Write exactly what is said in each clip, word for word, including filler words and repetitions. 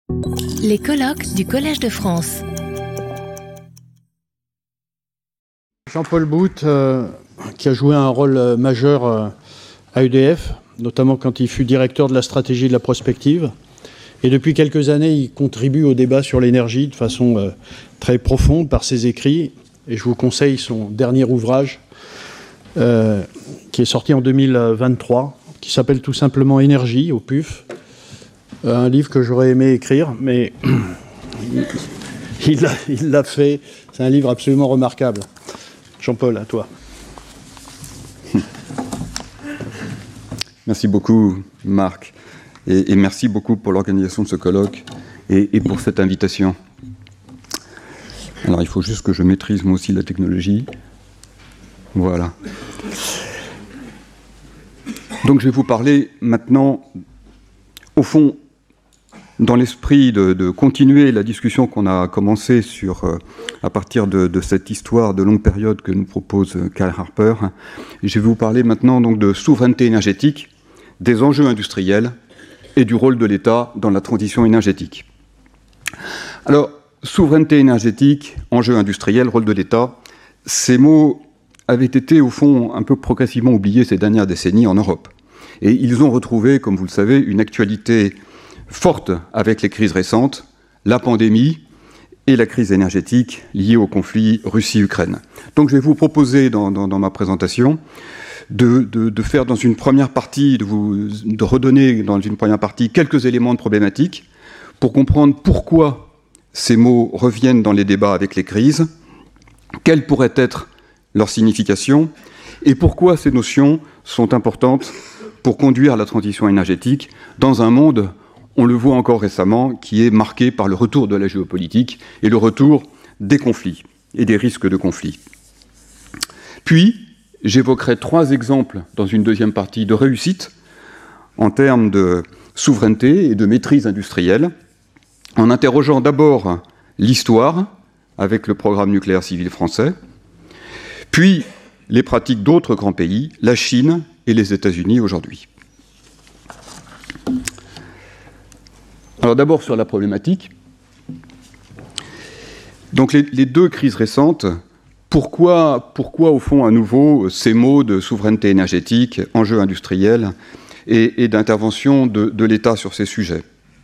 Les colloques du Collège de France. Jean-Paul Bout, euh, qui a joué un rôle majeur euh, à E D F, notamment quand il fut directeur de la stratégie de la prospective. Et depuis quelques années, il contribue au débat sur l'énergie de façon euh, très profonde par ses écrits. Et je vous conseille son dernier ouvrage, euh, qui est sorti en deux mille vingt-trois, qui s'appelle tout simplement Énergie, au P U F. Un livre que j'aurais aimé écrire, mais il l'a, il l'a fait. C'est un livre absolument remarquable. Jean-Paul, à toi. Merci beaucoup, Marc. Et, et merci beaucoup pour l'organisation de ce colloque et, et pour cette invitation. Alors, il faut juste que je maîtrise moi aussi la technologie. Voilà. Donc, je vais vous parler maintenant, au fond, dans l'esprit de, de continuer la discussion qu'on a commencée sur, euh, à partir de, de cette histoire de longue période que nous propose Karl Harper. Je vais vous parler maintenant donc de souveraineté énergétique, des enjeux industriels et du rôle de l'État dans la transition énergétique. Alors, souveraineté énergétique, enjeux industriels, rôle de l'État, ces mots avaient été au fond un peu progressivement oubliés ces dernières décennies en Europe. Et ils ont retrouvé, comme vous le savez, une actualité forte avec les crises récentes, la pandémie et la crise énergétique liée au conflit Russie-Ukraine. Donc je vais vous proposer dans, dans, dans ma présentation de, de, de faire dans une première partie, de, vous, de redonner dans une première partie quelques éléments de problématique pour comprendre pourquoi ces mots reviennent dans les débats avec les crises, quelle pourrait être leur signification et pourquoi ces notions sont importantes pour conduire à la transition énergétique dans un monde, on le voit encore récemment, qui est marqué par le retour de la géopolitique et le retour des conflits et des risques de conflits. Puis, j'évoquerai trois exemples dans une deuxième partie de réussite en termes de souveraineté et de maîtrise industrielle, en interrogeant d'abord l'histoire avec le programme nucléaire civil français, puis les pratiques d'autres grands pays, la Chine et les États-Unis aujourd'hui. Alors d'abord sur la problématique. Donc les, les deux crises récentes, pourquoi, pourquoi au fond à nouveau ces mots de souveraineté énergétique, enjeux industriels et, et d'intervention de, de l'État sur ces sujets?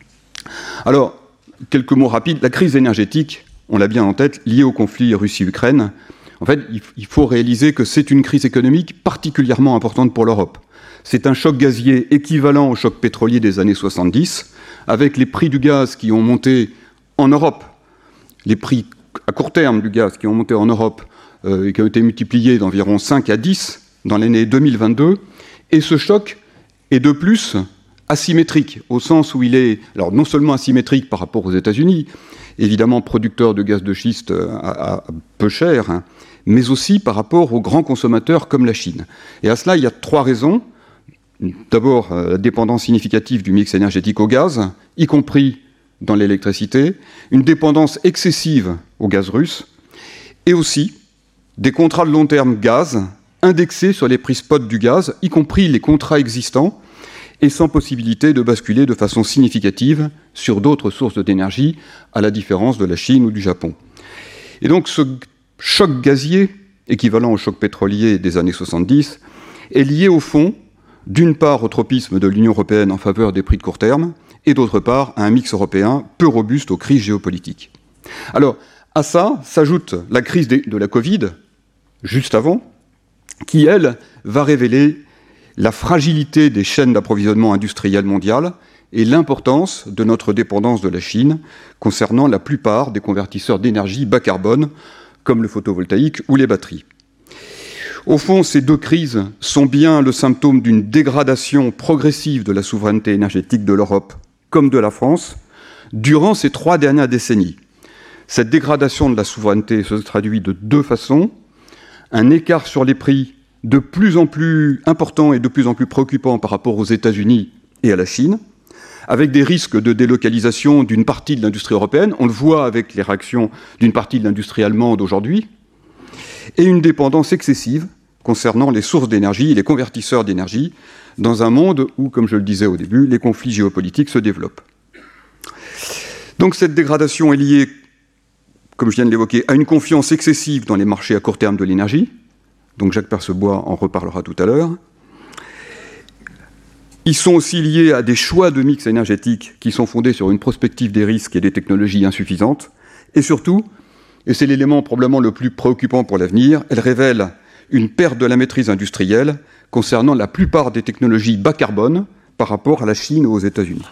Alors, quelques mots rapides. La crise énergétique, on l'a bien en tête, liée au conflit Russie-Ukraine. En fait, il, il faut réaliser que c'est une crise économique particulièrement importante pour l'Europe. C'est un choc gazier équivalent au choc pétrolier des années soixante-dix, avec les prix du gaz qui ont monté en Europe, les prix à court terme du gaz qui ont monté en Europe euh, et qui ont été multipliés d'environ cinq à dix dans l'année deux mille vingt-deux. Et ce choc est de plus asymétrique, au sens où il est, alors non seulement asymétrique par rapport aux États-Unis, évidemment producteurs de gaz de schiste à, à peu cher, hein, mais aussi par rapport aux grands consommateurs comme la Chine. Et à cela, il y a trois raisons. D'abord, la dépendance significative du mix énergétique au gaz, y compris dans l'électricité, une dépendance excessive au gaz russe, et aussi des contrats de long terme gaz indexés sur les prix spot du gaz, y compris les contrats existants, et sans possibilité de basculer de façon significative sur d'autres sources d'énergie, à la différence de la Chine ou du Japon. Et donc ce choc gazier, équivalent au choc pétrolier des années soixante-dix, est lié au fond d'une part au tropisme de l'Union européenne en faveur des prix de court terme, et d'autre part à un mix européen peu robuste aux crises géopolitiques. Alors, à ça s'ajoute la crise de la Covid, juste avant, qui, elle, va révéler la fragilité des chaînes d'approvisionnement industrielles mondiales et l'importance de notre dépendance de la Chine concernant la plupart des convertisseurs d'énergie bas carbone, comme le photovoltaïque ou les batteries. Au fond, ces deux crises sont bien le symptôme d'une dégradation progressive de la souveraineté énergétique de l'Europe comme de la France durant ces trois dernières décennies. Cette dégradation de la souveraineté se traduit de deux façons. Un écart sur les prix de plus en plus important et de plus en plus préoccupant par rapport aux États-Unis et à la Chine, avec des risques de délocalisation d'une partie de l'industrie européenne. On le voit avec les réactions d'une partie de l'industrie allemande aujourd'hui, et une dépendance excessive concernant les sources d'énergie et les convertisseurs d'énergie dans un monde où, comme je le disais au début, les conflits géopolitiques se développent. Donc cette dégradation est liée, comme je viens de l'évoquer, à une confiance excessive dans les marchés à court terme de l'énergie. Donc Jacques Percebois en reparlera tout à l'heure. Ils sont aussi liés à des choix de mix énergétique qui sont fondés sur une prospective des risques et des technologies insuffisantes. Et surtout, et c'est l'élément probablement le plus préoccupant pour l'avenir, elles révèlent une perte de la maîtrise industrielle concernant la plupart des technologies bas carbone par rapport à la Chine ou aux États-Unis.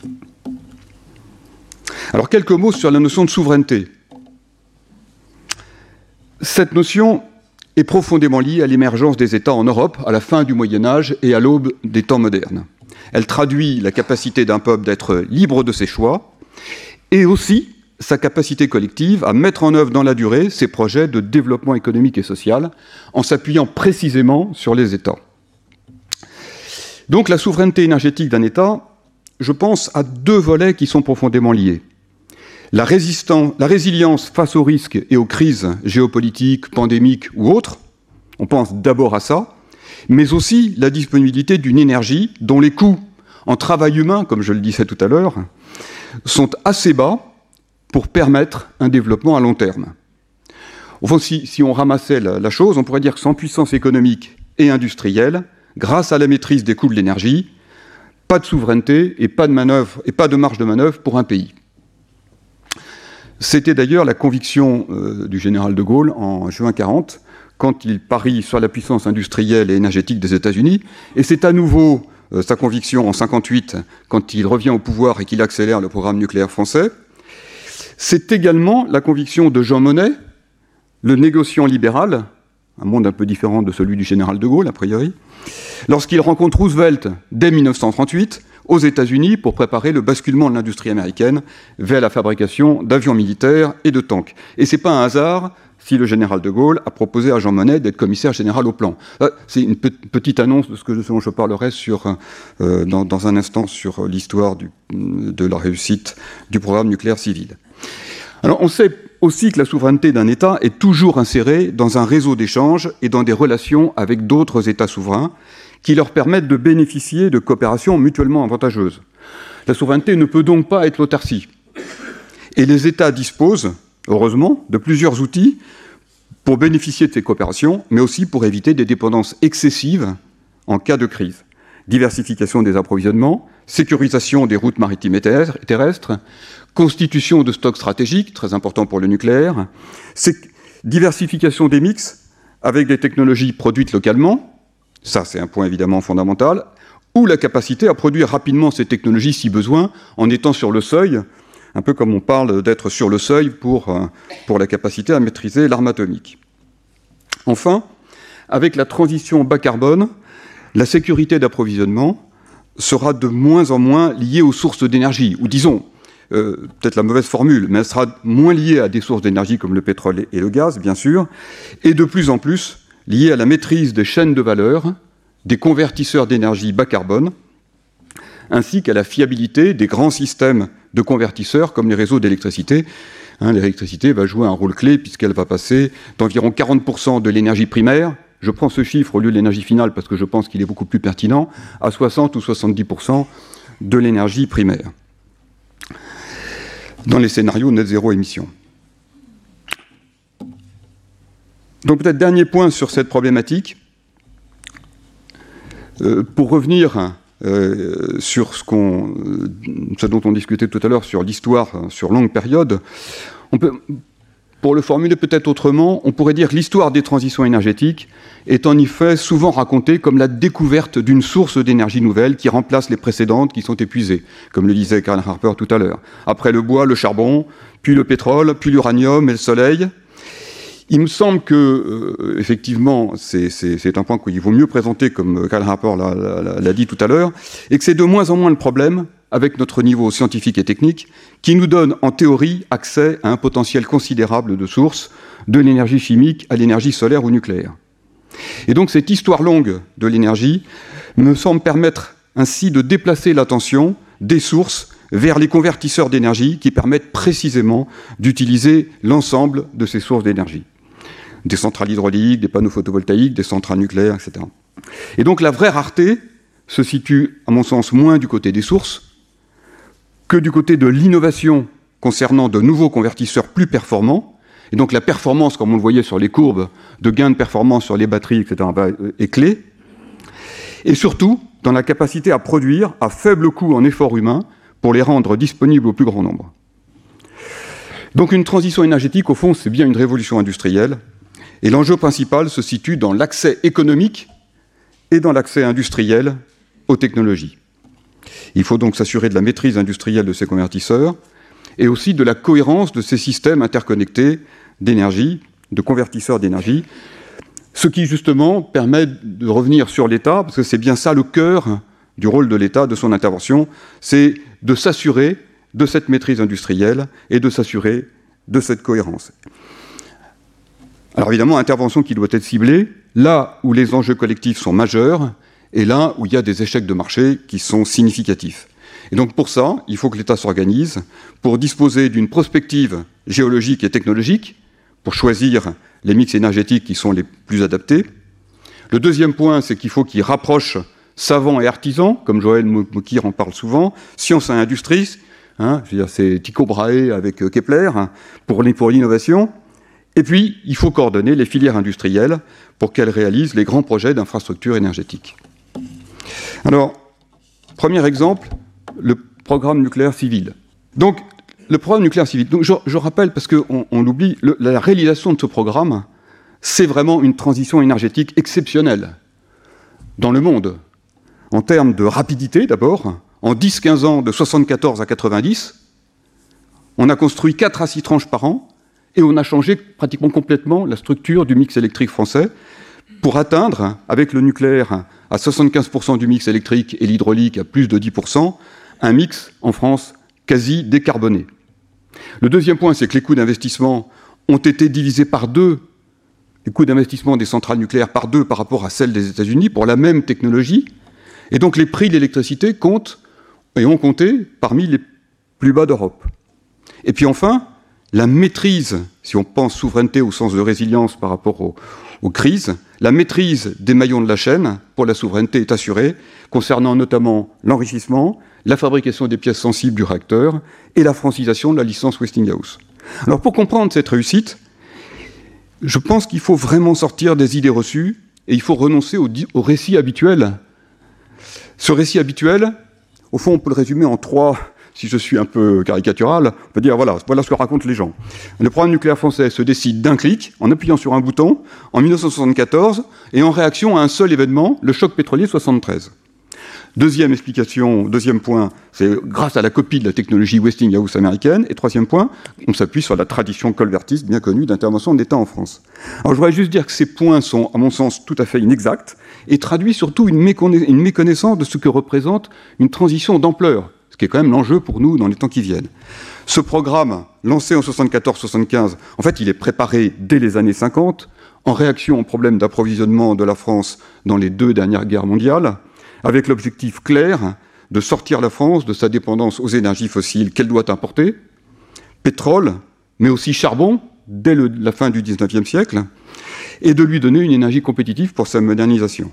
Alors quelques mots sur la notion de souveraineté. Cette notion est profondément liée à l'émergence des États en Europe à la fin du Moyen-Âge et à l'aube des temps modernes. Elle traduit la capacité d'un peuple d'être libre de ses choix et aussi sa capacité collective à mettre en œuvre dans la durée ses projets de développement économique et social en s'appuyant précisément sur les États. Donc la souveraineté énergétique d'un État, je pense à deux volets qui sont profondément liés. La, la résilience face aux risques et aux crises géopolitiques, pandémiques ou autres, on pense d'abord à ça, mais aussi la disponibilité d'une énergie dont les coûts en travail humain, comme je le disais tout à l'heure, sont assez bas pour permettre un développement à long terme. Au fond, si, si on ramassait la, la chose, on pourrait dire que sans puissance économique et industrielle, grâce à la maîtrise des coûts de l'énergie, pas de souveraineté et pas de manœuvre, et pas de marge de manœuvre pour un pays. C'était d'ailleurs la conviction euh, du général de Gaulle en juin quarante, quand il parie sur la puissance industrielle et énergétique des États-Unis, et c'est à nouveau euh, sa conviction en cinquante-huit, quand il revient au pouvoir et qu'il accélère le programme nucléaire français. C'est également la conviction de Jean Monnet, le négociant libéral, un monde un peu différent de celui du général de Gaulle, a priori, lorsqu'il rencontre Roosevelt dès mille neuf cent trente-huit aux États-Unis pour préparer le basculement de l'industrie américaine vers la fabrication d'avions militaires et de tanks. Et ce n'est pas un hasard si le général de Gaulle a proposé à Jean Monnet d'être commissaire général au plan. C'est une pe- petite annonce de ce que dont je parlerai sur, euh, dans, dans un instant sur l'histoire du, de la réussite du programme nucléaire civil. Alors on sait aussi que la souveraineté d'un État est toujours insérée dans un réseau d'échanges et dans des relations avec d'autres États souverains qui leur permettent de bénéficier de coopérations mutuellement avantageuses. La souveraineté ne peut donc pas être l'autarcie. Et les États disposent, heureusement, de plusieurs outils pour bénéficier de ces coopérations, mais aussi pour éviter des dépendances excessives en cas de crise. Diversification des approvisionnements, sécurisation des routes maritimes et terrestres, constitution de stocks stratégiques, très important pour le nucléaire, diversification des mix avec des technologies produites localement, ça c'est un point évidemment fondamental, ou la capacité à produire rapidement ces technologies si besoin, en étant sur le seuil, un peu comme on parle d'être sur le seuil pour, pour la capacité à maîtriser l'arme atomique. Enfin, avec la transition bas carbone, la sécurité d'approvisionnement sera de moins en moins liée aux sources d'énergie, ou disons, euh, peut-être la mauvaise formule, mais elle sera moins liée à des sources d'énergie comme le pétrole et le gaz, bien sûr, et de plus en plus liée à la maîtrise des chaînes de valeur, des convertisseurs d'énergie bas carbone, ainsi qu'à la fiabilité des grands systèmes de convertisseurs comme les réseaux d'électricité. Hein, l'électricité va jouer un rôle clé puisqu'elle va passer d'environ quarante pour cent de l'énergie primaire, je prends ce chiffre au lieu de l'énergie finale parce que je pense qu'il est beaucoup plus pertinent, à soixante ou soixante-dix pour cent de l'énergie primaire, dans les scénarios net zéro émission. Donc peut-être dernier point sur cette problématique, euh, pour revenir euh, sur ce, qu'on, ce dont on discutait tout à l'heure, sur l'histoire sur longue période, on peut, pour le formuler peut-être autrement, on pourrait dire que l'histoire des transitions énergétiques est en effet souvent racontée comme la découverte d'une source d'énergie nouvelle qui remplace les précédentes qui sont épuisées, comme le disait Karl Harper tout à l'heure. Après le bois, le charbon, puis le pétrole, puis l'uranium et le soleil. Il me semble que, euh, effectivement, c'est, c'est, c'est un point qu'il vaut mieux présenter, comme Karl Harper l'a, l'a, l'a dit tout à l'heure, et que c'est de moins en moins le problème, avec notre niveau scientifique et technique, qui nous donne, en théorie, accès à un potentiel considérable de sources, de l'énergie chimique à l'énergie solaire ou nucléaire. Et donc cette histoire longue de l'énergie me semble permettre ainsi de déplacer l'attention des sources vers les convertisseurs d'énergie qui permettent précisément d'utiliser l'ensemble de ces sources d'énergie. Des centrales hydrauliques, des panneaux photovoltaïques, des centrales nucléaires, et cetera. Et donc la vraie rareté se situe, à mon sens, moins du côté des sources que du côté de l'innovation concernant de nouveaux convertisseurs plus performants. Et donc la performance, comme on le voyait sur les courbes de gains de performance sur les batteries, et cetera, est clé. Et surtout, dans la capacité à produire à faible coût en effort humain pour les rendre disponibles au plus grand nombre. Donc une transition énergétique, au fond, c'est bien une révolution industrielle. Et l'enjeu principal se situe dans l'accès économique et dans l'accès industriel aux technologies. Il faut donc s'assurer de la maîtrise industrielle de ces convertisseurs et aussi de la cohérence de ces systèmes interconnectés d'énergie, de convertisseurs d'énergie, ce qui justement permet de revenir sur l'État, parce que c'est bien ça le cœur du rôle de l'État, de son intervention, c'est de s'assurer de cette maîtrise industrielle et de s'assurer de cette cohérence. Alors évidemment, intervention qui doit être ciblée là où les enjeux collectifs sont majeurs et là où il y a des échecs de marché qui sont significatifs. Et donc pour ça, il faut que l'État s'organise pour disposer d'une prospective géologique et technologique pour choisir les mix énergétiques qui sont les plus adaptés. Le deuxième point, c'est qu'il faut qu'il rapproche savants et artisans, comme Joël Moukir en parle souvent, science et industrie, hein, je veux dire, c'est Tycho Brahe avec Kepler, hein, pour l'innovation. Et puis, il faut coordonner les filières industrielles pour qu'elles réalisent les grands projets d'infrastructures énergétiques. Alors, premier exemple, le programme nucléaire civil. Donc, le programme nucléaire civil, donc je, je rappelle, parce qu'on on l'oublie, le, la réalisation de ce programme, c'est vraiment une transition énergétique exceptionnelle dans le monde. En termes de rapidité, d'abord, en dix à quinze ans, de soixante-quatorze à quatre-vingt-dix, on a construit quatre à six tranches par an, et on a changé pratiquement complètement la structure du mix électrique français pour atteindre, avec le nucléaire à soixante-quinze pour cent du mix électrique et l'hydraulique à plus de dix pour cent, un mix en France quasi décarboné. Le deuxième point, c'est que les coûts d'investissement ont été divisés par deux, les coûts d'investissement des centrales nucléaires par deux par rapport à celles des États-Unis pour la même technologie, et donc les prix de l'électricité comptent et ont compté parmi les plus bas d'Europe. Et puis enfin, la maîtrise, si on pense souveraineté au sens de résilience par rapport aux, aux crises, la maîtrise des maillons de la chaîne pour la souveraineté est assurée, concernant notamment l'enrichissement, la fabrication des pièces sensibles du réacteur et la francisation de la licence Westinghouse. Alors pour comprendre cette réussite, je pense qu'il faut vraiment sortir des idées reçues et il faut renoncer au, au récit habituel. Ce récit habituel, au fond, on peut le résumer en trois. Si je suis un peu caricatural, on peut dire, voilà, voilà ce que racontent les gens. Le programme nucléaire français se décide d'un clic, en appuyant sur un bouton, en mille neuf cent soixante-quatorze, et en réaction à un seul événement, le choc pétrolier soixante-treize. Deuxième explication, deuxième point, c'est grâce à la copie de la technologie Westinghouse américaine. Et troisième point, on s'appuie sur la tradition colbertiste bien connue d'intervention de l'État en France. Alors je voudrais juste dire que ces points sont, à mon sens, tout à fait inexacts, et traduisent surtout une, méconna- une méconnaissance de ce que représente une transition d'ampleur, ce qui est quand même l'enjeu pour nous dans les temps qui viennent. Ce programme, lancé en soixante-quatorze soixante-quinze, en fait, il est préparé dès les années cinquante, en réaction au problème d'approvisionnement de la France dans les deux dernières guerres mondiales, avec l'objectif clair de sortir la France de sa dépendance aux énergies fossiles qu'elle doit importer, pétrole, mais aussi charbon, dès le, la fin du dix-neuvième siècle, et de lui donner une énergie compétitive pour sa modernisation.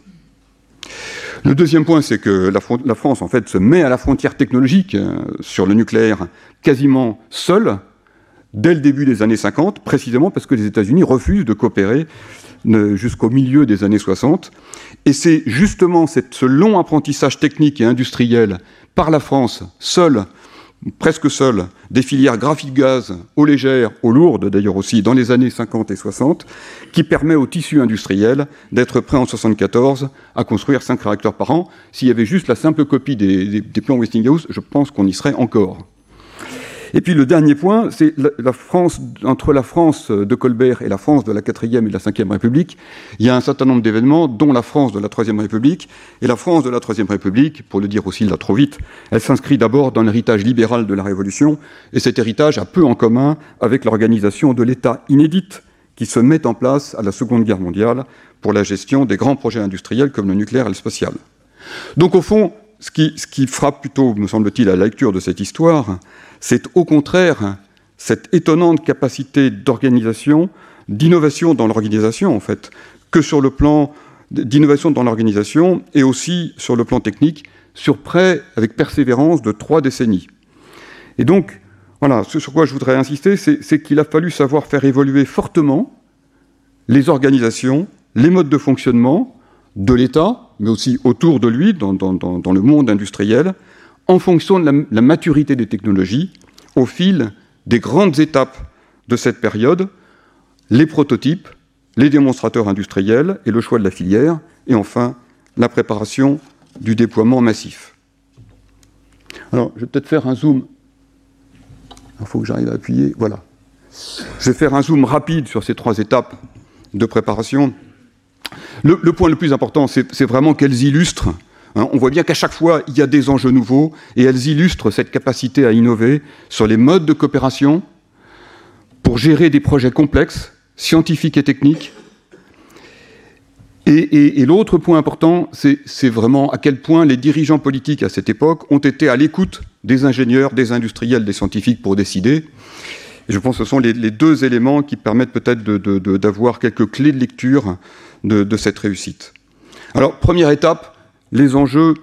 Le deuxième point, c'est que la, la France, en fait, se met à la frontière technologique euh, sur le nucléaire quasiment seule, dès le début des années cinquante, précisément parce que les États-Unis refusent de coopérer euh, jusqu'au milieu des années soixante. Et c'est justement cette, ce long apprentissage technique et industriel par la France, seule, presque seule, des filières graphite-gaz, eau légère, eau lourde d'ailleurs aussi, dans les années cinquante et soixante, qui permet au tissu industriel d'être prêt en soixante-quatorze à construire cinq réacteurs par an. S'il y avait juste la simple copie des, des, des plans Westinghouse, je pense qu'on y serait encore. Et puis le dernier point, c'est la, la France, entre la France de Colbert et la France de la quatrième et de la cinquième République, il y a un certain nombre d'événements, dont la France de la troisième République. Et la France de la troisième République, pour le dire aussi là trop vite, elle s'inscrit d'abord dans l'héritage libéral de la Révolution, et cet héritage a peu en commun avec l'organisation de l'État inédite qui se met en place à la Seconde Guerre mondiale pour la gestion des grands projets industriels comme le nucléaire et le spatial. Donc au fond, ce qui, ce qui frappe plutôt, me semble-t-il, à la lecture de cette histoire, c'est au contraire cette étonnante capacité d'organisation, d'innovation dans l'organisation, en fait, que sur le plan d'innovation dans l'organisation et aussi sur le plan technique, sur près, avec persévérance, de trois décennies. Et donc, Voilà, ce sur quoi je voudrais insister, c'est qu'il a fallu savoir faire évoluer fortement les organisations, les modes de fonctionnement de l'État, mais aussi autour de lui, dans, dans, dans, dans le monde industriel, en fonction de la, la maturité des technologies, au fil des grandes étapes de cette période, les prototypes, les démonstrateurs industriels et le choix de la filière, et enfin la préparation du déploiement massif. Alors, je vais peut-être faire un zoom. Il faut que j'arrive à appuyer. Voilà. Je vais faire un zoom rapide sur ces trois étapes de préparation. Le, le point le plus important, c'est vraiment qu'elles illustrent. Hein, on voit bien qu'à chaque fois, il y a des enjeux nouveaux et elles illustrent cette capacité à innover sur les modes de coopération pour gérer des projets complexes, scientifiques et techniques. Et, et, et l'autre point important, c'est vraiment à quel point les dirigeants politiques à cette époque ont été à l'écoute des ingénieurs, des industriels, des scientifiques pour décider. Et je pense que ce sont les, les deux éléments qui permettent peut-être d'avoir quelques clés de lecture de, de cette réussite. Alors, première étape, les enjeux.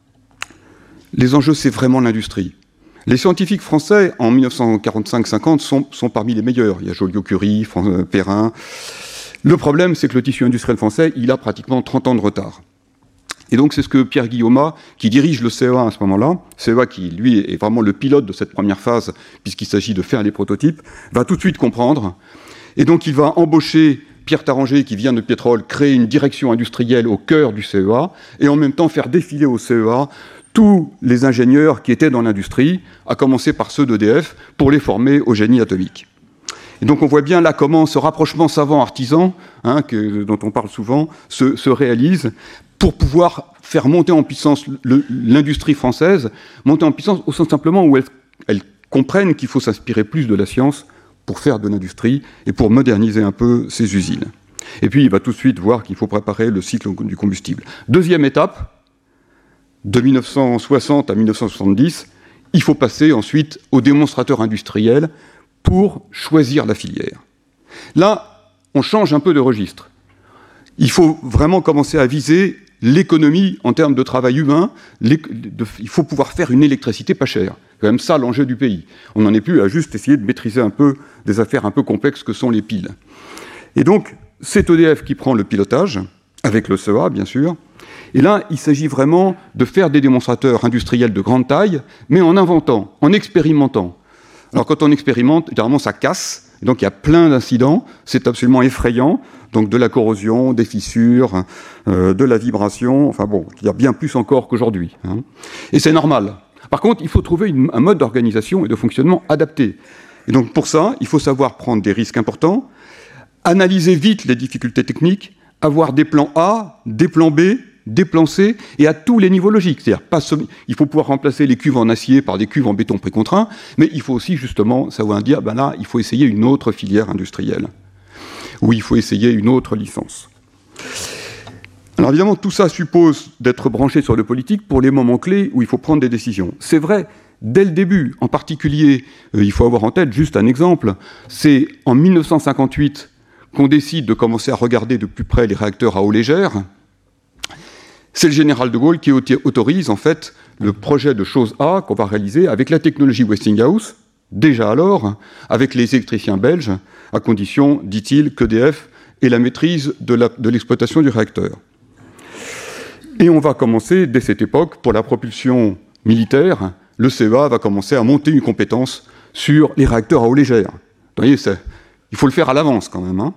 Les enjeux, c'est vraiment l'industrie. Les scientifiques français, en mille neuf cent quarante-cinq cinquante, sont, sont parmi les meilleurs. Il y a Joliot-Curie, Perrin. Le problème, c'est que le tissu industriel français, il a pratiquement trente ans de retard. Et donc, c'est ce que Pierre Guillaumat, qui dirige le C E A à ce moment-là, C E A qui, lui, est vraiment le pilote de cette première phase, puisqu'il s'agit de faire les prototypes, va tout de suite comprendre. Et donc, il va embaucher Pierre Taranger, qui vient de Pétrole, créer une direction industrielle au cœur du C E A, et en même temps faire défiler au C E A tous les ingénieurs qui étaient dans l'industrie, à commencer par ceux d'E D F, pour les former au génie atomique. Et donc on voit bien là comment ce rapprochement savant-artisan, hein, dont on parle souvent, se, se réalise pour pouvoir faire monter en puissance l'industrie française, monter en puissance au sens simplement où elles, elles comprennent qu'il faut s'inspirer plus de la science pour faire de l'industrie et pour moderniser un peu ces usines. Et puis il va tout de suite voir qu'il faut préparer le cycle du combustible. Deuxième étape, de mille neuf cent soixante à mille neuf cent soixante-dix, il faut passer ensuite aux démonstrateurs industriels pour choisir la filière. Là, on change un peu de registre. Il faut vraiment commencer à viser l'économie en termes de travail humain. De, il faut pouvoir faire une électricité pas chère. C'est quand même ça l'enjeu du pays. On n'en est plus à juste essayer de maîtriser un peu des affaires un peu complexes que sont les piles. Et donc, c'est E D F qui prend le pilotage, avec le C E A, bien sûr. Et là, il s'agit vraiment de faire des démonstrateurs industriels de grande taille, mais en inventant, en expérimentant. Alors quand on expérimente, généralement ça casse, donc il y a plein d'incidents, c'est absolument effrayant, donc de la corrosion, des fissures, euh, de la vibration, enfin bon, il y a bien plus encore qu'aujourd'hui. Hein. Et c'est normal. Par contre, il faut trouver une, un mode d'organisation et de fonctionnement adapté. Et donc pour ça, il faut savoir prendre des risques importants, analyser vite les difficultés techniques, avoir des plans A, des plans B, des plans C, et à tous les niveaux logiques. C'est-à-dire, pas sem- il faut pouvoir remplacer les cuves en acier par des cuves en béton précontraint, mais il faut aussi, justement, savoir dire, ben là, il faut essayer une autre filière industrielle, ou il faut essayer une autre licence. Alors évidemment, tout ça suppose d'être branché sur le politique pour les moments clés où il faut prendre des décisions. C'est vrai, dès le début, en particulier, euh, il faut avoir en tête juste un exemple, c'est en mille neuf cent cinquante-huit qu'on décide de commencer à regarder de plus près les réacteurs à eau légère. C'est le général de Gaulle qui autorise en fait le projet de chose A qu'on va réaliser avec la technologie Westinghouse, déjà alors, avec les électriciens belges, à condition, dit-il, qu'E D F ait la maîtrise de l'exploitation du réacteur. Et on va commencer, dès cette époque, pour la propulsion militaire, le C E A va commencer à monter une compétence sur les réacteurs à eau légère. Vous voyez, il faut le faire à l'avance quand même. Hein.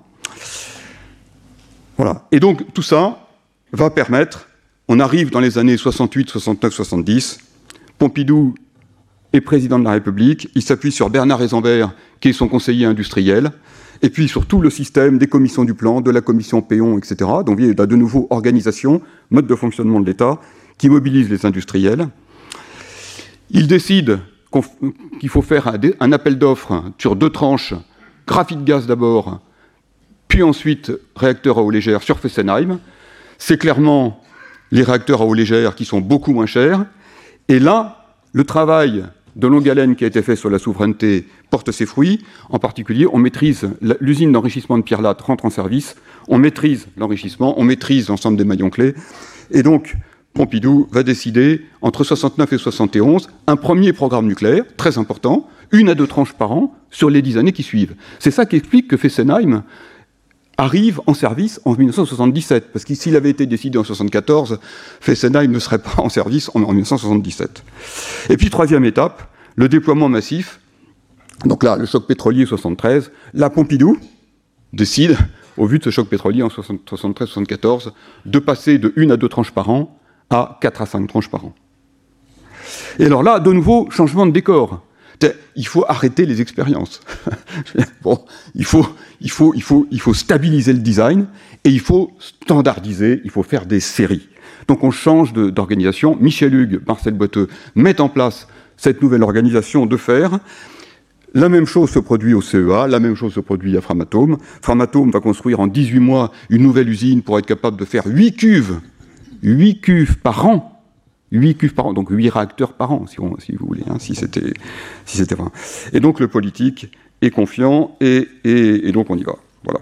Voilà. Et donc, tout ça va permettre. On arrive dans les années soixante-huit, soixante-neuf, soixante-dix. Pompidou est président de la République. Il s'appuie sur Bernard Eisenberg, qui est son conseiller industriel, et puis sur tout le système des commissions du plan, de la commission Péon, et cetera. Donc il y a de nouveau organisation, mode de fonctionnement de l'État, qui mobilise les industriels. Il décide qu'il faut faire un appel d'offres sur deux tranches, graphite gaz d'abord, puis ensuite réacteur à eau légère sur Fessenheim. C'est clairement les réacteurs à eau légère qui sont beaucoup moins chers. Et là, le travail de longue haleine qui a été fait sur la souveraineté porte ses fruits. En particulier, on maîtrise l'usine d'enrichissement de Pierre Latte rentre en service, on maîtrise l'enrichissement, on maîtrise l'ensemble des maillons clés. Et donc, Pompidou va décider, entre soixante-neuf et soixante et onze, un premier programme nucléaire, très important, une à deux tranches par an, sur les dix années qui suivent. C'est ça qui explique que Fessenheim arrive en service en mille neuf cent soixante-dix-sept, parce que s'il avait été décidé en soixante-quatorze, Fessenheim ne serait pas en service en, en mille neuf cent soixante-dix-sept. Et puis, troisième étape, le déploiement massif. Donc là, le choc pétrolier soixante-treize, la Pompidou décide, au vu de ce choc pétrolier en soixante-treize soixante-quatorze, de passer de une à deux tranches par an à quatre à cinq tranches par an. Et alors là, de nouveau, changement de décor. Il faut arrêter les expériences. Bon, il faut, il faut, il faut, il faut stabiliser le design et il faut standardiser, il faut faire des séries. Donc on change de, d'organisation. Michel Hugues, Marcel Boiteux mettent en place cette nouvelle organisation de fer. La même chose se produit au C E A, la même chose se produit à Framatome. Framatome va construire en dix-huit mois une nouvelle usine pour être capable de faire huit cuves, huit cuves par an. huit cuves par an, donc huit réacteurs par an, si, on, si vous voulez, hein, si c'était si c'était vrai. Et donc le politique est confiant, et, et, et donc on y va. Voilà.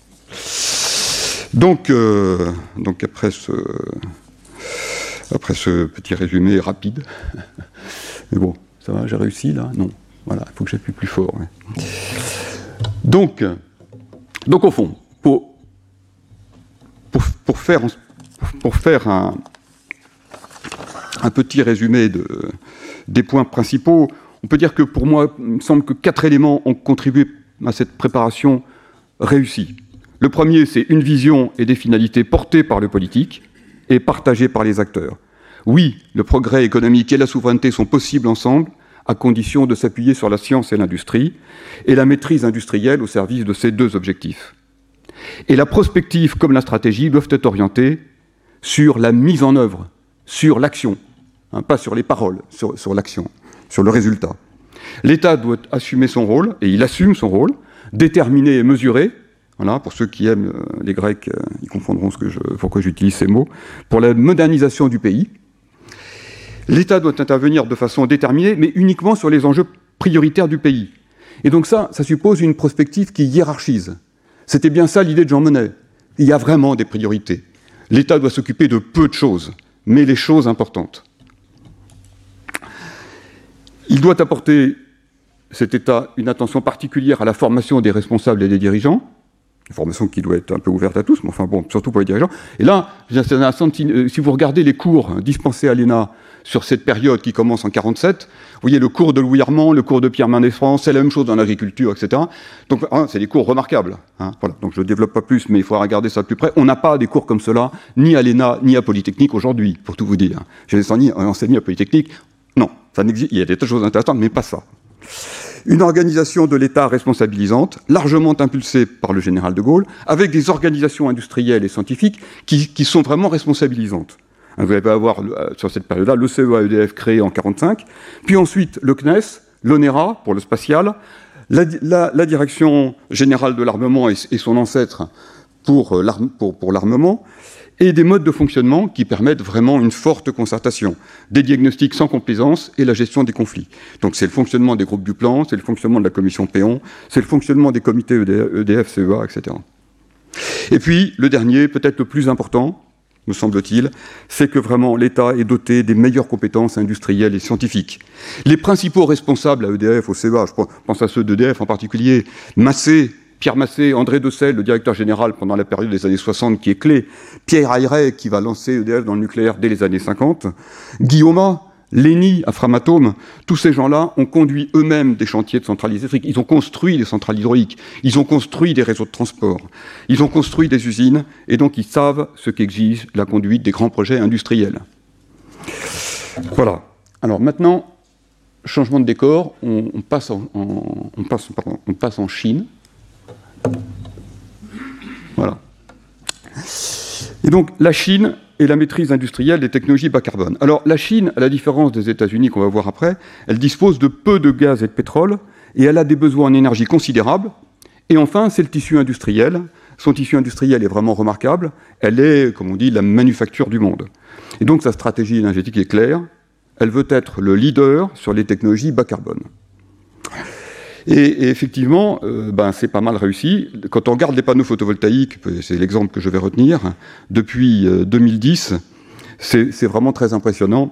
Donc, euh, donc après, ce, après ce petit résumé rapide, mais bon, ça va, j'ai réussi là? Non. Voilà, il faut que j'appuie plus fort. Ouais. Donc, donc, au fond, pour, pour, pour faire, pour faire un, un petit résumé de, des points principaux, on peut dire que pour moi, il me semble que quatre éléments ont contribué à cette préparation réussie. Le premier, c'est une vision et des finalités portées par le politique et partagées par les acteurs. Oui, le progrès économique et la souveraineté sont possibles ensemble, à condition de s'appuyer sur la science et l'industrie, et la maîtrise industrielle au service de ces deux objectifs. Et la prospective comme la stratégie doivent être orientées sur la mise en œuvre, sur l'action, hein, pas sur les paroles, sur, sur l'action, sur le résultat. L'État doit assumer son rôle, et il assume son rôle, déterminé et mesuré. Voilà, pour ceux qui aiment euh, les Grecs, euh, ils comprendront ce que je, pourquoi j'utilise ces mots, pour la modernisation du pays. L'État doit intervenir de façon déterminée, mais uniquement sur les enjeux prioritaires du pays. Et donc ça, ça suppose une prospective qui hiérarchise. C'était bien ça l'idée de Jean Monnet. Il y a vraiment des priorités. L'État doit s'occuper de peu de choses, mais les choses importantes. Il doit apporter, cet État, une attention particulière à la formation des responsables et des dirigeants, une formation qui doit être un peu ouverte à tous, mais enfin bon, surtout pour les dirigeants. Et là, si vous regardez les cours dispensés à l'E N A sur cette période qui commence en mille neuf cent quarante-sept, vous voyez le cours de Louis Armand, le cours de Pierre Mendès France, c'est la même chose dans l'agriculture, et cetera. Donc hein, c'est des cours remarquables. Hein, voilà. Donc je ne développe pas plus, mais il faudra regarder ça de plus près. On n'a pas des cours comme cela, ni à l'E N A, ni à Polytechnique aujourd'hui, pour tout vous dire. J'ai enseigné à Polytechnique, non, ça n'existe, il y a des tas de choses intéressantes, mais pas ça. Une organisation de l'État responsabilisante, largement impulsée par le général de Gaulle, avec des organisations industrielles et scientifiques qui, qui sont vraiment responsabilisantes. Vous allez avoir, sur cette période-là, le C E A E D F créé en mille neuf cent quarante-cinq, puis ensuite le C N E S, l'ONERA pour le spatial, la, la, la Direction générale de l'armement et, et son ancêtre pour, pour, pour l'armement, et des modes de fonctionnement qui permettent vraiment une forte concertation, des diagnostics sans complaisance et la gestion des conflits. Donc c'est le fonctionnement des groupes du plan, c'est le fonctionnement de la commission Péon, c'est le fonctionnement des comités E D F, C E A, et cetera. Et puis, le dernier, peut-être le plus important, me semble-t-il, c'est que vraiment l'État est doté des meilleures compétences industrielles et scientifiques. Les principaux responsables à E D F, au C E A, je pense à ceux d'E D F en particulier, Massé, Pierre Massé, André Decel, le directeur général pendant la période des années soixante qui est clé, Pierre Ayret qui va lancer E D F dans le nucléaire dès les années cinquante, Guillaume, Lény à Framatome, tous ces gens-là ont conduit eux-mêmes des chantiers de centrales électriques. Ils ont construit des centrales hydrauliques, ils ont construit des réseaux de transport, ils ont construit des usines, et donc ils savent ce qu'exige la conduite des grands projets industriels. Voilà. Alors maintenant, changement de décor, on, on, passe, en, en, on, passe, pardon, on passe en Chine. Voilà. Et donc, la Chine et la maîtrise industrielle des technologies bas carbone. Alors, la Chine, à la différence des États-Unis qu'on va voir après, elle dispose de peu de gaz et de pétrole, et elle a des besoins en énergie considérables. Et enfin, c'est le tissu industriel. Son tissu industriel est vraiment remarquable. Elle est, comme on dit, la manufacture du monde. Et donc, sa stratégie énergétique est claire. Elle veut être le leader sur les technologies bas carbone. Et, et effectivement, euh, ben, c'est pas mal réussi. Quand on regarde les panneaux photovoltaïques, c'est l'exemple que je vais retenir, depuis euh, deux mille dix, C'est, c'est vraiment très impressionnant.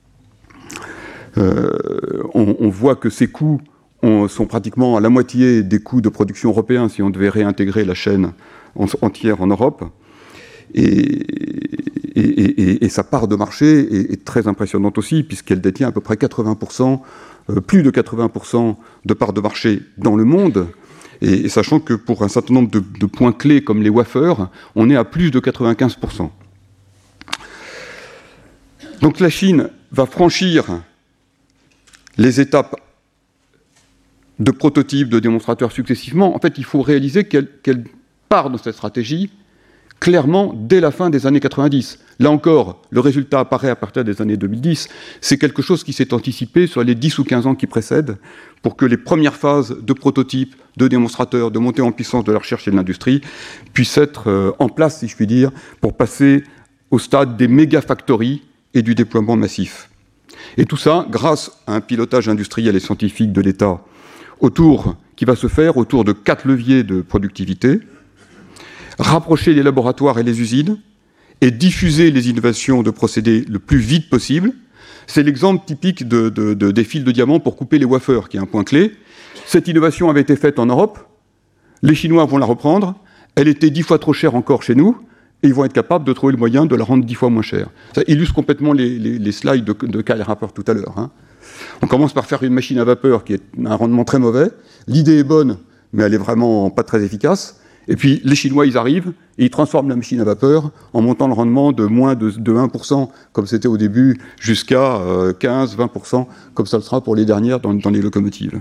Euh, on, on voit que ces coûts on, sont pratiquement à la moitié des coûts de production européens si on devait réintégrer la chaîne en, entière en Europe. Et, et, et, et sa part de marché est, est très impressionnante aussi, puisqu'elle détient à peu près quatre-vingts pour cent, euh, plus de quatre-vingts pour cent de part de marché dans le monde. Et, et sachant que pour un certain nombre de, de points clés comme les wafers, on est à plus de quatre-vingt-quinze pour cent. Donc la Chine va franchir les étapes de prototypes, de démonstrateurs successivement. En fait, il faut réaliser qu'elle, qu'elle part dans cette stratégie clairement dès la fin des années quatre-vingt-dix. Là encore, le résultat apparaît à partir des années deux mille dix. C'est quelque chose qui s'est anticipé sur les dix ou quinze ans qui précèdent pour que les premières phases de prototypes, de démonstrateurs, de montée en puissance de la recherche et de l'industrie puissent être euh, en place, si je puis dire, pour passer au stade des méga-factories et du déploiement massif. Et tout ça grâce à un pilotage industriel et scientifique de l'État autour, qui va se faire autour de quatre leviers de productivité: rapprocher les laboratoires et les usines et diffuser les innovations de procédés le plus vite possible. C'est l'exemple typique de, de, de, des fils de diamant pour couper les wafers, qui est un point clé. Cette innovation avait été faite en Europe, les Chinois vont la reprendre, elle était dix fois trop chère encore chez nous, et ils vont être capables de trouver le moyen de la rendre dix fois moins chère. Ça illustre complètement les, les, les slides de, de Kyle Rapper tout à l'heure. Hein. On commence par faire une machine à vapeur qui a un rendement très mauvais. L'idée est bonne, mais elle est vraiment pas très efficace. Et puis les Chinois, ils arrivent et ils transforment la machine à vapeur en montant le rendement de moins de, de un pour cent, comme c'était au début, jusqu'à euh, quinze à vingt pour cent, comme ça le sera pour les dernières dans, dans les locomotives.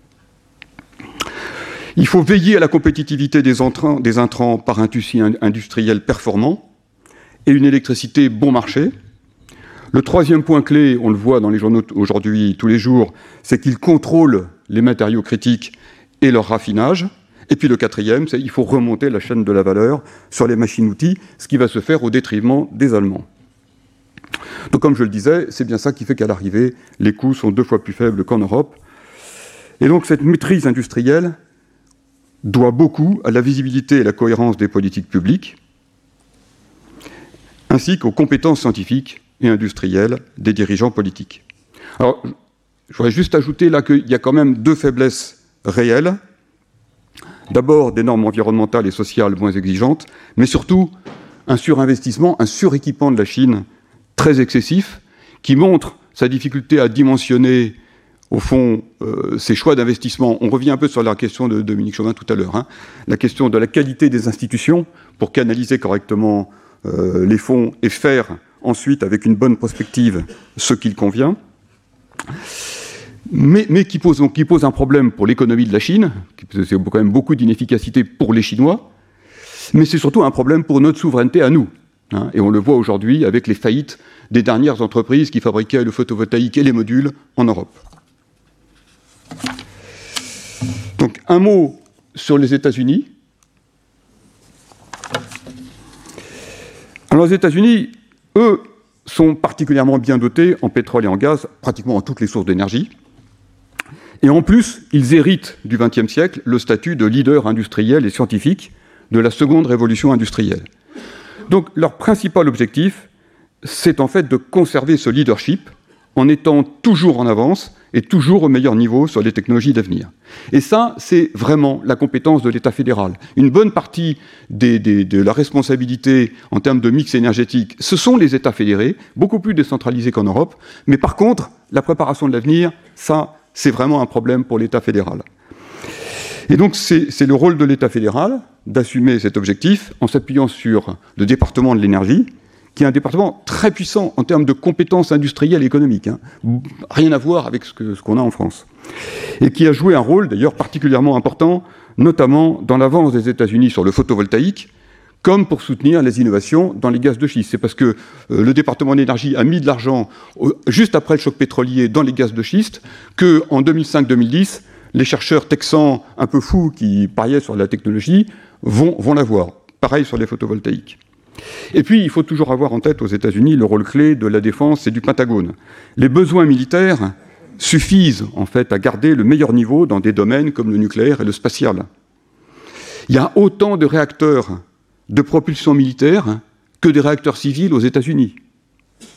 Il faut veiller à la compétitivité des, entrants, des intrants par un tissu industriel performant et une électricité bon marché. Le troisième point clé, on le voit dans les journaux aujourd'hui tous les jours, c'est qu'ils contrôlent les matériaux critiques et leur raffinage. Et puis le quatrième, c'est qu'il faut remonter la chaîne de la valeur sur les machines-outils, ce qui va se faire au détriment des Allemands. Donc comme je le disais, c'est bien ça qui fait qu'à l'arrivée, les coûts sont deux fois plus faibles qu'en Europe. Et donc cette maîtrise industrielle doit beaucoup à la visibilité et la cohérence des politiques publiques, ainsi qu'aux compétences scientifiques et industrielles des dirigeants politiques. Alors, je voudrais juste ajouter là qu'il y a quand même deux faiblesses réelles. D'abord, des normes environnementales et sociales moins exigeantes, mais surtout un surinvestissement, un suréquipement de la Chine très excessif, qui montre sa difficulté à dimensionner, au fond, euh, ses choix d'investissement. On revient un peu sur la question de Dominique Chauvin tout à l'heure, hein, la question de la qualité des institutions pour canaliser correctement euh, les fonds et faire ensuite, avec une bonne prospective, ce qu'il convient. Mais, mais qui, pose, qui pose un problème pour l'économie de la Chine, c'est quand même beaucoup d'inefficacité pour les Chinois, mais c'est surtout un problème pour notre souveraineté à nous. Hein, et on le voit aujourd'hui avec les faillites des dernières entreprises qui fabriquaient le photovoltaïque et les modules en Europe. Donc un mot sur les États-Unis. Alors les États-Unis, eux, sont particulièrement bien dotés en pétrole et en gaz, pratiquement en toutes les sources d'énergie. Et en plus, ils héritent du vingtième siècle le statut de leader industriel et scientifique de la seconde révolution industrielle. Donc leur principal objectif, c'est en fait de conserver ce leadership en étant toujours en avance et toujours au meilleur niveau sur les technologies d'avenir. Et ça, c'est vraiment la compétence de l'État fédéral. Une bonne partie des, des, de la responsabilité en termes de mix énergétique, ce sont les États fédérés, beaucoup plus décentralisés qu'en Europe, mais par contre, la préparation de l'avenir, ça, c'est vraiment un problème pour l'État fédéral. Et donc, c'est, c'est le rôle de l'État fédéral d'assumer cet objectif en s'appuyant sur le département de l'énergie, qui est un département très puissant en termes de compétences industrielles et économiques, hein. Rien à voir avec ce, que, ce qu'on a en France, et qui a joué un rôle d'ailleurs particulièrement important, notamment dans l'avance des États-Unis sur le photovoltaïque, comme pour soutenir les innovations dans les gaz de schiste. C'est parce que euh, le département de l'énergie a mis de l'argent euh, juste après le choc pétrolier dans les gaz de schiste, qu'en deux mille cinq deux mille dix, les chercheurs texans un peu fous qui pariaient sur la technologie vont, vont l'avoir. Pareil sur les photovoltaïques. Et puis, il faut toujours avoir en tête aux États-Unis le rôle clé de la défense et du Pentagone. Les besoins militaires suffisent, en fait, à garder le meilleur niveau dans des domaines comme le nucléaire et le spatial. Il y a autant de réacteurs de propulsion militaire que des réacteurs civils aux États-Unis.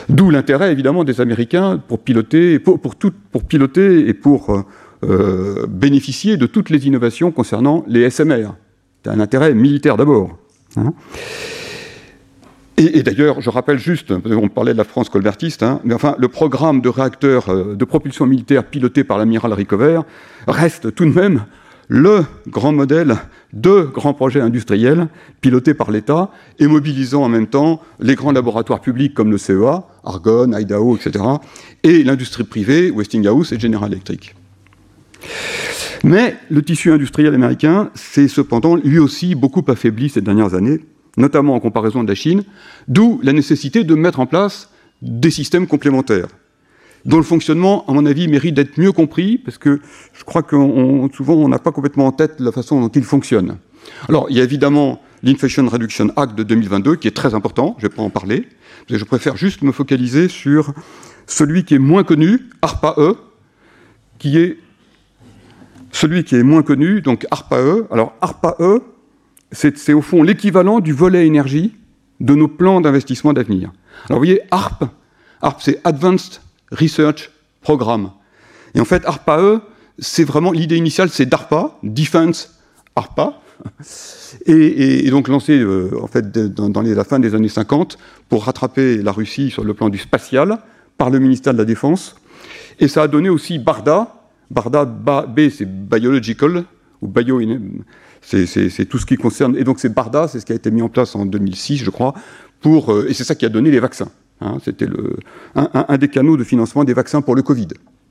D'où l'intérêt, évidemment, des Américains pour piloter, pour, pour, tout, pour piloter et pour euh, bénéficier de toutes les innovations concernant les S M R. C'est un intérêt militaire d'abord. Hein. Et, et d'ailleurs, je rappelle juste, on parlait de la France colbertiste, hein, mais enfin, le programme de réacteurs euh, de propulsion militaire piloté par l'amiral Rickover reste tout de même le grand modèle de grands projets industriels pilotés par l'État et mobilisant en même temps les grands laboratoires publics comme le C E A, Argonne, Idaho, et cetera, et l'industrie privée, Westinghouse et General Electric. Mais le tissu industriel américain s'est cependant lui aussi beaucoup affaibli ces dernières années, notamment en comparaison de la Chine, d'où la nécessité de mettre en place des systèmes complémentaires, dont le fonctionnement, à mon avis, mérite d'être mieux compris, parce que je crois que souvent on n'a pas complètement en tête la façon dont il fonctionne. Alors, il y a évidemment l'Inflation Reduction Act de deux mille vingt-deux, qui est très important, je ne vais pas en parler, je préfère juste me focaliser sur celui qui est moins connu, ARPA-E, qui est celui qui est moins connu, donc ARPA-E. Alors, ARPA-E, c'est, c'est au fond l'équivalent du volet énergie de nos plans d'investissement d'avenir. Alors, vous voyez, A R P, A R P, c'est Advanced Research Programme. Et en fait, ARPA-E, c'est vraiment l'idée initiale, c'est DARPA, Defense ARPA, et, et, et donc lancé euh, en fait dans, dans les, la fin des années cinquante pour rattraper la Russie sur le plan du spatial par le ministère de la Défense. Et ça a donné aussi BARDA. BARDA, B, c'est Biological, ou Bio, c'est, c'est, c'est tout ce qui concerne. Et donc c'est BARDA, c'est ce qui a été mis en place en deux mille six, je crois, pour, euh, et c'est ça qui a donné les vaccins. Hein, c'était le, un, un, un des canaux de financement des vaccins pour le Covid.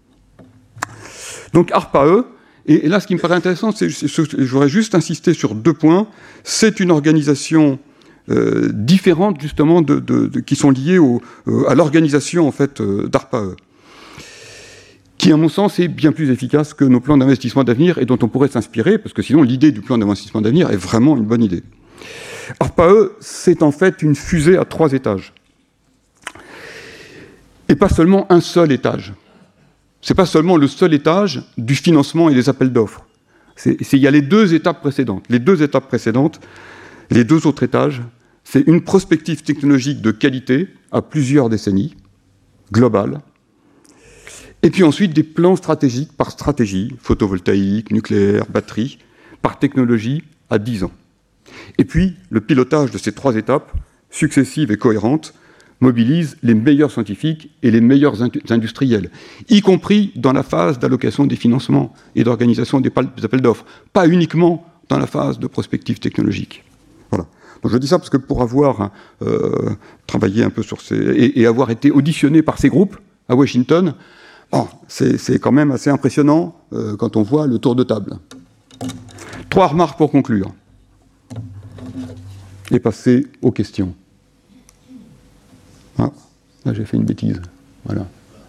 Donc ARPA-E, et, et là ce qui me paraît intéressant, c'est, c'est, je voudrais juste insister sur deux points. C'est une organisation euh, différente justement de, de, de, qui sont liées au, euh, à l'organisation en fait euh, d'ARPA-E, qui, à mon sens, est bien plus efficace que nos plans d'investissement d'avenir et dont on pourrait s'inspirer, parce que sinon, l'idée du plan d'investissement d'avenir est vraiment une bonne idée. ARPA-E, c'est en fait une fusée à trois étages. Et pas seulement un seul étage. C'est pas seulement le seul étage du financement et des appels d'offres. C'est, c'est, il y a les deux étapes précédentes. Les deux étapes précédentes, les deux autres étages, c'est une prospective technologique de qualité à plusieurs décennies, globale, et puis ensuite des plans stratégiques par stratégie, photovoltaïque, nucléaire, batterie, par technologie à dix ans. Et puis le pilotage de ces trois étapes, successives et cohérentes, mobilise les meilleurs scientifiques et les meilleurs industriels, y compris dans la phase d'allocation des financements et d'organisation des appels d'offres, pas uniquement dans la phase de prospective technologique. Voilà. Donc je dis ça parce que pour avoir euh, travaillé un peu sur ces... Et, et avoir été auditionné par ces groupes à Washington, oh, c'est, c'est quand même assez impressionnant euh, quand on voit le tour de table. Trois remarques pour conclure. Et passer aux questions. Ah, là j'ai fait une bêtise. Voilà.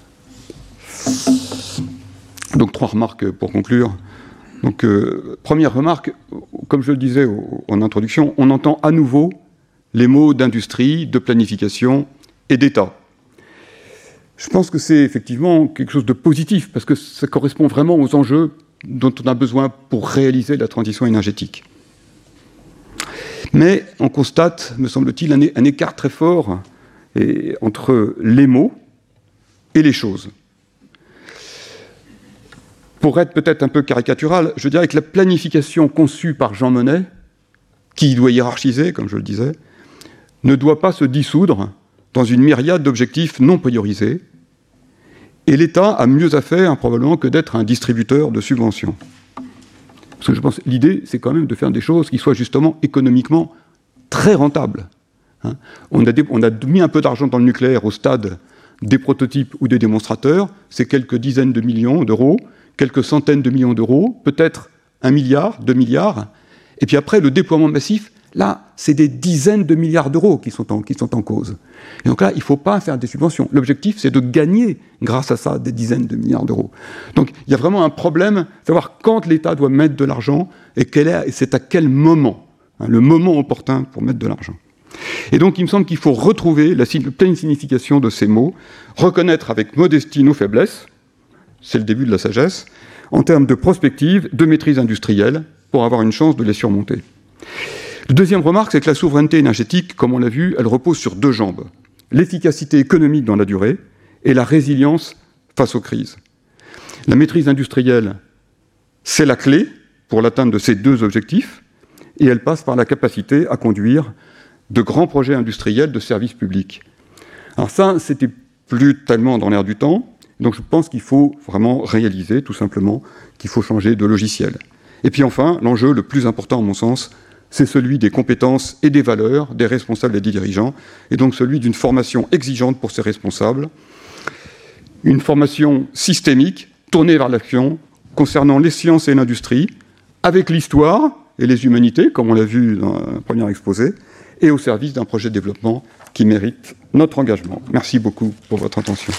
Donc trois remarques pour conclure. Donc euh, première remarque, comme je le disais au, en introduction, on entend à nouveau les mots d'industrie, de planification et d'État. Je pense que c'est effectivement quelque chose de positif parce que ça correspond vraiment aux enjeux dont on a besoin pour réaliser la transition énergétique. Mais on constate, me semble-t-il, un, un écart très fort et entre les mots et les choses. Pour être peut-être un peu caricatural, je dirais que la planification conçue par Jean Monnet, qui doit hiérarchiser, comme je le disais, ne doit pas se dissoudre dans une myriade d'objectifs non priorisés, et l'État a mieux à faire probablement que d'être un distributeur de subventions. Parce que je pense que l'idée, c'est quand même de faire des choses qui soient justement économiquement très rentables. Hein, on, a des, on a mis un peu d'argent dans le nucléaire au stade des prototypes ou des démonstrateurs, c'est quelques dizaines de millions d'euros, quelques centaines de millions d'euros, peut-être un milliard, deux milliards, et puis après le déploiement massif, là, c'est des dizaines de milliards d'euros qui sont en, qui sont en cause. Et donc là, il ne faut pas faire des subventions. L'objectif, c'est de gagner, grâce à ça, des dizaines de milliards d'euros. Donc il y a vraiment un problème, savoir quand l'État doit mettre de l'argent et, quel est, et c'est à quel moment, hein, le moment opportun pour mettre de l'argent. Et donc, il me semble qu'il faut retrouver la pleine signification de ces mots, reconnaître avec modestie nos faiblesses, c'est le début de la sagesse, en termes de prospective, de maîtrise industrielle, pour avoir une chance de les surmonter. La deuxième remarque, c'est que la souveraineté énergétique, comme on l'a vu, elle repose sur deux jambes. l'efficacité économique dans la durée et la résilience face aux crises. La maîtrise industrielle, c'est la clé pour l'atteinte de ces deux objectifs, et elle passe par la capacité à conduire de grands projets industriels de services publics. Alors ça, c'était plus tellement dans l'air du temps, donc je pense qu'il faut vraiment réaliser, tout simplement, qu'il faut changer de logiciel. Et puis enfin, l'enjeu le plus important, à mon sens, c'est celui des compétences et des valeurs des responsables et des dirigeants, et donc celui d'une formation exigeante pour ces responsables, une formation systémique, tournée vers l'action, concernant les sciences et l'industrie, avec l'histoire et les humanités, comme on l'a vu dans le premier exposé, et au service d'un projet de développement qui mérite notre engagement. Merci beaucoup pour votre attention.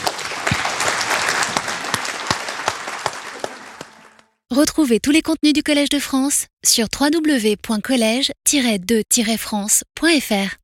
Retrouvez tous les contenus du Collège de France sur w w w point collège tiret de tiret france point f r.